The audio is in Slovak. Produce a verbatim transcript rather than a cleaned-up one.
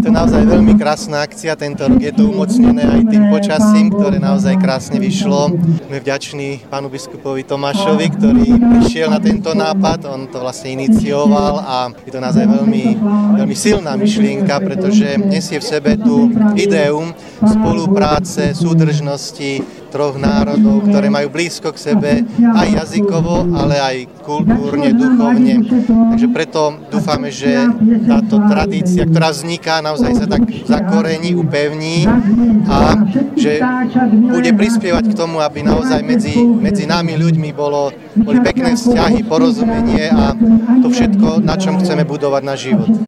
Je to naozaj veľmi krásna akcia tento rok, je to umocnené aj tým počasím, ktoré naozaj krásne vyšlo. Sme vďační pánu biskupovi Tomášovi, ktorý prišiel na tento nápad, on to vlastne inicioval a je to naozaj veľmi, veľmi silná myšlienka, pretože nesie v sebe tú ideu spolupráce, súdržnosti troch národov, ktoré majú blízko k sebe aj jazykovo, ale aj kultúrne, duchovne. Takže preto dúfame, že táto tradícia, ktorá vzniká, naozaj sa tak zakorení, upevní a že bude prispievať k tomu, aby naozaj medzi, medzi nami ľuďmi bolo, boli pekné vzťahy, porozumenie a to všetko, na čom chceme budovať náš život.